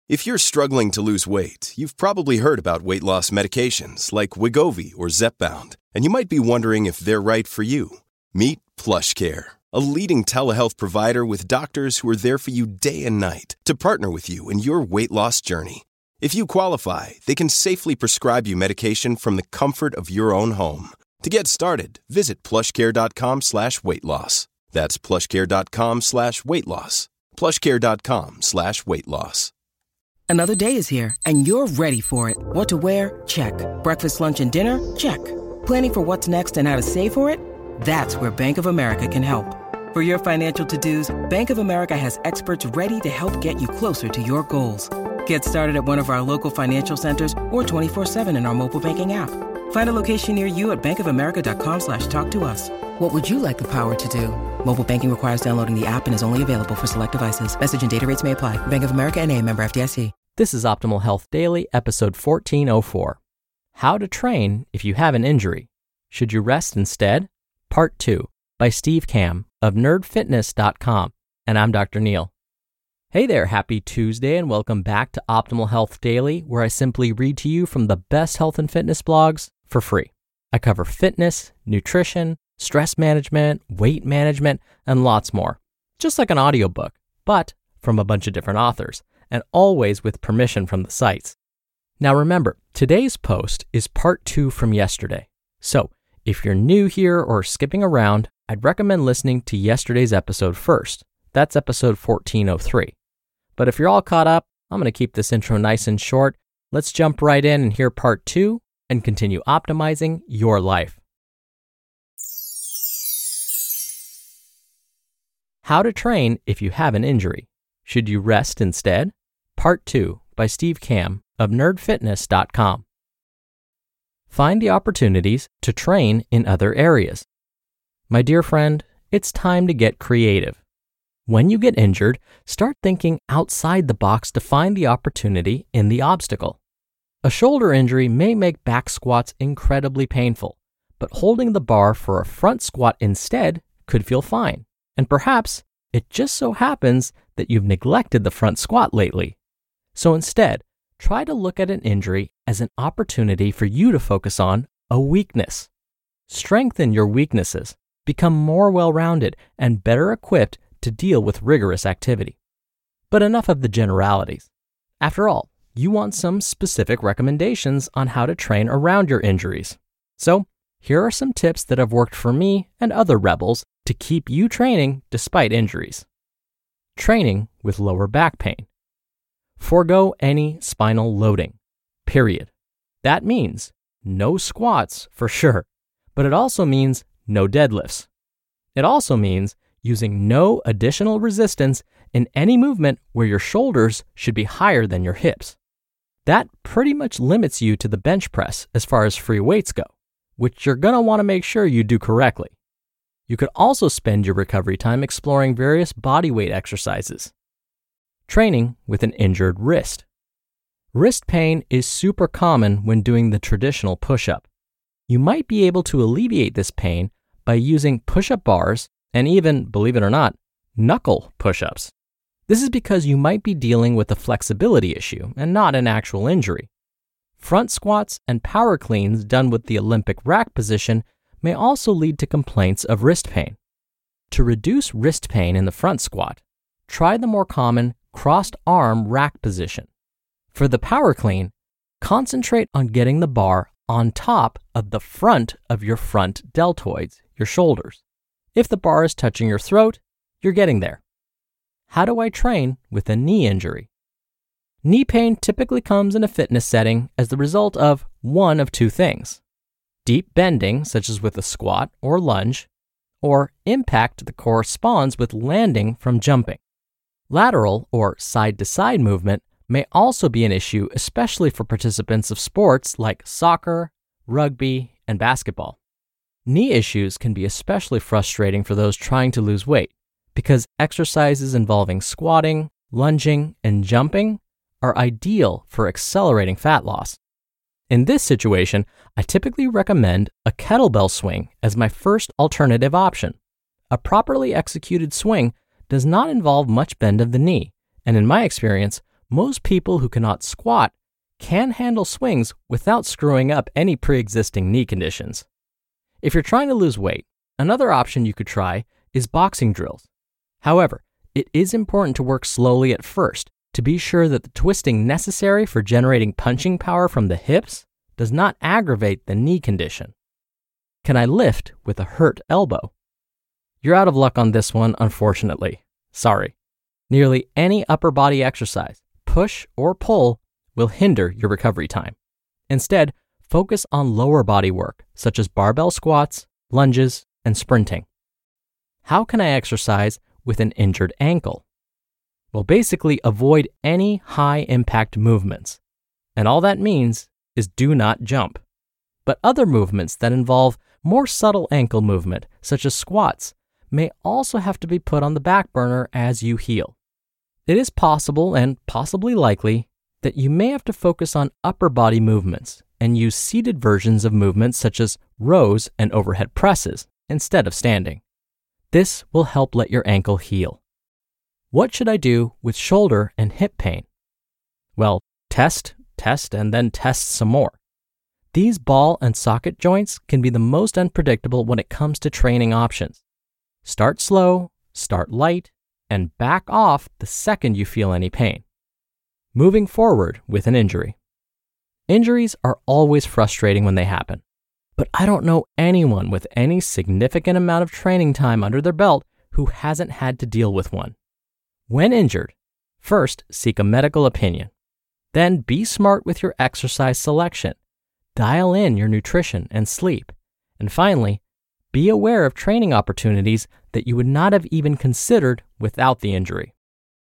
If you're struggling to lose weight, you've probably heard about weight loss medications like Wegovy or Zepbound, and you might be wondering if they're right for you. Meet PlushCare, a leading telehealth provider with doctors who are there for you day and night to partner with you in your weight loss journey. If you qualify, they can safely prescribe you medication from the comfort of your own home. To get started, visit plushcare.com/weightloss. That's plushcare.com/weightloss. plushcare.com/weightloss. Another day is here, and you're ready for it. What to wear? Check. Breakfast, lunch, and dinner? Check. Planning for what's next and how to save for it? That's where Bank of America can help. For your financial to-dos, Bank of America has experts ready to help get you closer to your goals. Get started at one of our local financial centers or 24/7 in our mobile banking app. Find a location near you at bankofamerica.com/talktous. What would you like the power to do? Mobile banking requires downloading the app and is only available for select devices. Message and data rates may apply. Bank of America N.A., member FDIC. This is Optimal Health Daily, episode 1404. How to Train If You Have an Injury. Should You Rest Instead? Part 2 by Steve Kamb of nerdfitness.com. And I'm Dr. Neil. Hey there, happy Tuesday, and welcome back to Optimal Health Daily, where I simply read to you from the best health and fitness blogs for free. I cover fitness, nutrition, stress management, weight management, and lots more. Just like an audiobook, but from a bunch of different authors, and always with permission from the sites. Now remember, today's post is part 2 from yesterday. So if you're new here or skipping around, I'd recommend listening to yesterday's episode first. That's episode 1403. But if you're all caught up, I'm going to keep this intro nice and short. Let's jump right in and hear part 2 and continue optimizing your life. How to Train If You Have an Injury. Should You Rest Instead? Part 2 by Steve Kamb of nerdfitness.com. Find the opportunities to train in other areas. My dear friend, it's time to get creative. When you get injured, start thinking outside the box to find the opportunity in the obstacle. A shoulder injury may make back squats incredibly painful, but holding the bar for a front squat instead could feel fine. And perhaps it just so happens that you've neglected the front squat lately. So instead, try to look at an injury as an opportunity for you to focus on a weakness. Strengthen your weaknesses, become more well-rounded and better equipped to deal with rigorous activity. But enough of the generalities. After all, you want some specific recommendations on how to train around your injuries. So, here are some tips that have worked for me and other rebels to keep you training despite injuries. Training with lower back pain. Forgo any spinal loading, period. That means no squats for sure, but it also means no deadlifts. It also means using no additional resistance in any movement where your shoulders should be higher than your hips. That pretty much limits you to the bench press as far as free weights go, which you're going to want to make sure you do correctly. You could also spend your recovery time exploring various body weight exercises. Training with an injured wrist. Wrist pain is super common when doing the traditional push-up. You might be able to alleviate this pain by using push-up bars and even, believe it or not, knuckle push-ups. This is because you might be dealing with a flexibility issue and not an actual injury. Front squats and power cleans done with the Olympic rack position may also lead to complaints of wrist pain. To reduce wrist pain in the front squat, try the more common crossed arm rack position. For the power clean, concentrate on getting the bar on top of the front of your front deltoids, your shoulders. If the bar is touching your throat, you're getting there. How do I train with a knee injury? Knee pain typically comes in a fitness setting as the result of one of two things: deep bending, such as with a squat or lunge, or impact that corresponds with landing from jumping. Lateral or side-to-side movement may also be an issue, especially for participants of sports like soccer, rugby, and basketball. Knee issues can be especially frustrating for those trying to lose weight because exercises involving squatting, lunging, and jumping are ideal for accelerating fat loss. In this situation, I typically recommend a kettlebell swing as my first alternative option. A properly executed swing does not involve much bend of the knee, and in my experience, most people who cannot squat can handle swings without screwing up any pre-existing knee conditions. If you're trying to lose weight, another option you could try is boxing drills. However, it is important to work slowly at first to be sure that the twisting necessary for generating punching power from the hips does not aggravate the knee condition. Can I lift with a hurt elbow? You're out of luck on this one, unfortunately. Sorry. Nearly any upper body exercise, push or pull, will hinder your recovery time. Instead, focus on lower body work, such as barbell squats, lunges, and sprinting. How can I exercise with an injured ankle? Well, basically avoid any high impact movements. And all that means is do not jump. But other movements that involve more subtle ankle movement, such as squats, may also have to be put on the back burner as you heal. It is possible and possibly likely that you may have to focus on upper body movements and use seated versions of movements such as rows and overhead presses instead of standing. This will help let your ankle heal. What should I do with shoulder and hip pain? Well, test, and then test some more. These ball and socket joints can be the most unpredictable when it comes to training options. Start slow, start light, and back off the second you feel any pain. Moving forward with an injury. Injuries are always frustrating when they happen, but I don't know anyone with any significant amount of training time under their belt who hasn't had to deal with one. When injured, first seek a medical opinion. Then be smart with your exercise selection. Dial in your nutrition and sleep. And finally, be aware of training opportunities that you would not have even considered without the injury.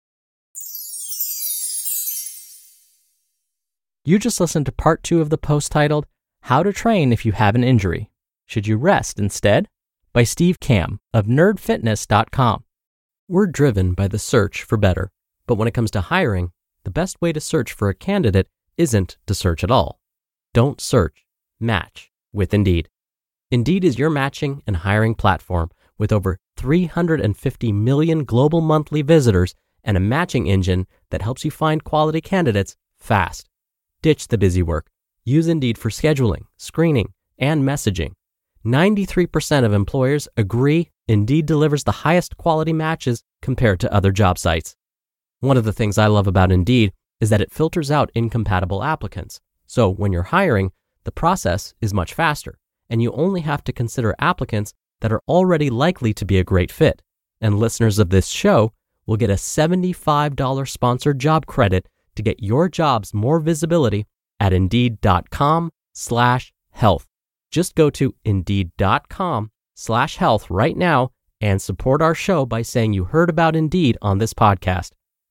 You just listened to part 2 of the post titled, How to Train If You Have an Injury. Should You Rest Instead? By Steve Kamb of nerdfitness.com. We're driven by the search for better, but when it comes to hiring, the best way to search for a candidate isn't to search at all. Don't search, match with Indeed. Indeed is your matching and hiring platform with over 350 million global monthly visitors and a matching engine that helps you find quality candidates fast. Ditch the busy work. Use Indeed for scheduling, screening, and messaging. 93% of employers agree Indeed delivers the highest quality matches compared to other job sites. One of the things I love about Indeed is that it filters out incompatible applicants. So when you're hiring, the process is much faster, and you only have to consider applicants that are already likely to be a great fit. And listeners of this show will get a $75 sponsored job credit to get your jobs more visibility at Indeed.com/health. Just go to Indeed.com/health right now and support our show by saying you heard about Indeed on this podcast.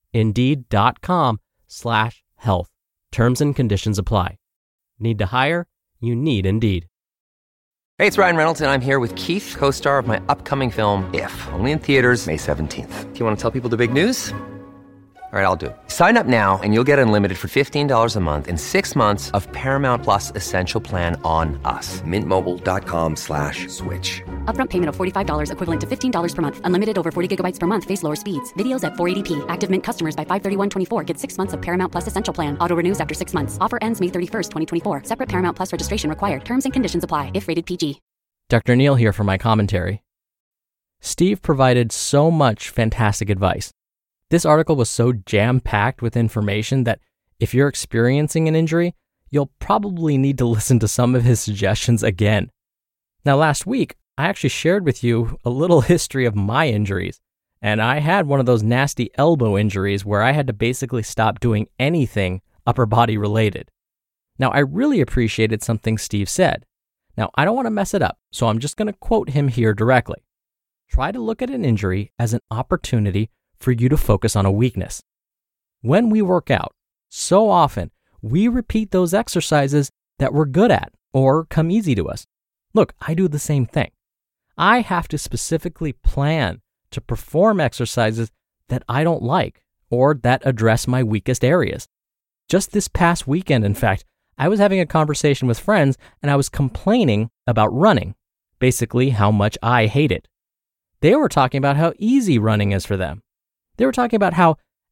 Indeed.com/health. Terms and conditions apply. Need to hire? You need Indeed. Hey, it's Ryan Reynolds, and I'm here with Keith, co-star of my upcoming film, If, only in theaters May 17th. Do you want to tell people the big news? All right, I'll do it. Sign up now and you'll get unlimited for $15 a month and 6 months of Paramount Plus Essential Plan on us. MintMobile.com/switch. Upfront payment of $45 equivalent to $15 per month. Unlimited over 40 gigabytes per month. Face lower speeds. Videos at 480p. Active Mint customers by 531.24 get 6 months of Paramount Plus Essential Plan. Auto renews after 6 months. Offer ends May 31st, 2024. Separate Paramount Plus registration required. Terms and conditions apply if rated PG. Dr. Neal here for my commentary. Steve provided so much fantastic advice. This article was so jam-packed with information that if you're experiencing an injury, you'll probably need to listen to some of his suggestions again. Now, last week, I actually shared with you a little history of my injuries, and I had one of those nasty elbow injuries where I had to basically stop doing anything upper body related. Now, I really appreciated something Steve said. Now, I don't want to mess it up, so I'm just going to quote him here directly. Try to look at an injury as an opportunity for you to focus on a weakness. When we work out, so often we repeat those exercises that we're good at or come easy to us. Look, I do the same thing. I have to specifically plan to perform exercises that I don't like or that address my weakest areas. Just this past weekend, in fact, I was having a conversation with friends and I was complaining about running, basically how much I hate it. They were talking about how easy running is for them. They were talking about how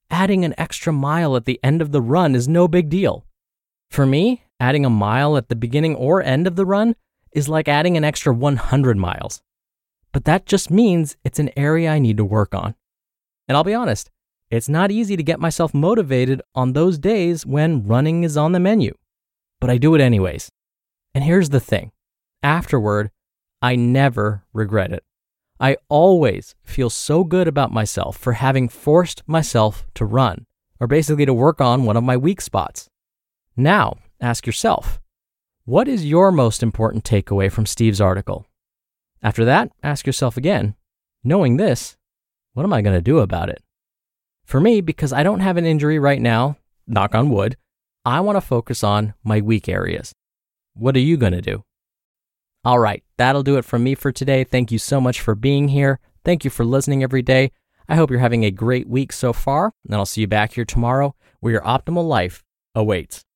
adding an extra mile at the end of the run is no big deal. For me, adding a mile at the beginning or end of the run is like adding an extra 100 miles. But that just means it's an area I need to work on. And I'll be honest, it's not easy to get myself motivated on those days when running is on the menu. But I do it anyways. And here's the thing. Afterward, I never regret it. I always feel so good about myself for having forced myself to run, or basically to work on one of my weak spots. Now, ask yourself, what is your most important takeaway from Steve's article? After that, ask yourself again, knowing this, what am I going to do about it? For me, because I don't have an injury right now, knock on wood, I want to focus on my weak areas. What are you going to do? All right, that'll do it from me for today. Thank you so much for being here. Thank you for listening every day. I hope you're having a great week so far, and I'll see you back here tomorrow where your optimal life awaits.